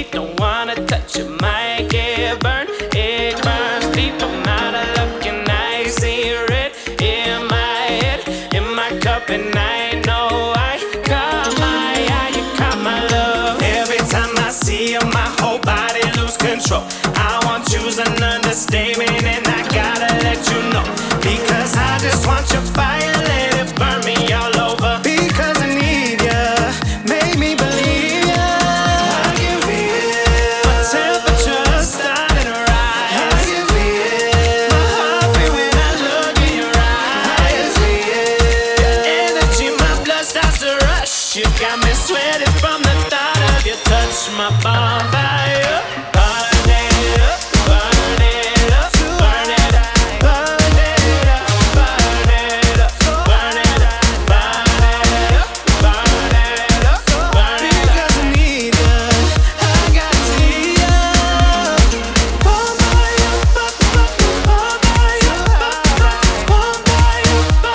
Don't wanna touch it, might get burned. It burns deep, I'm out of luck and I see red in my head, in my cup, and I know I caught my eye, you caught my love. Every time I see you, my whole body lose control. I want you's an understatement, and I gotta let you know, because I just want your fire, let it burn me all over. Because I need ya, make me believe ya. I can feel my temperature starting to rise. I can feel my heartbeat when I look in your eyes. I can feel your energy, my blood starts to rush. You got me sweating from the thought of your touch, my bonfire. Burn it up, burn it up, burn it up, burn it up, burn it up, burn it up, burn it up, burn it up, burn it up. Because I need ya, I gotta see ya. Bonfire, bonfire, bonfire, bonfire,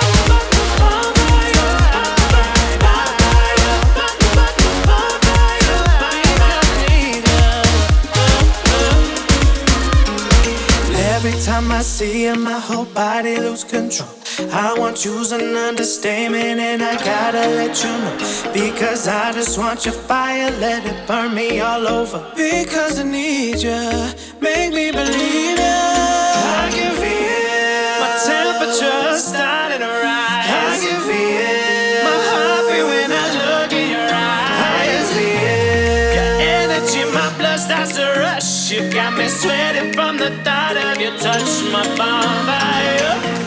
every time I see you, my whole body lose control. I want you's an understatement, and I gotta let you know, because I just want your fire, let it burn me all over. Because I need ya, make me believe ya. I can feel my temperature starting to rise. I can feel my heartbeat when I look in your eyes. I can feel your energy, my blood starts to rush. You got me sweating from the thought of your touch, my bonfire.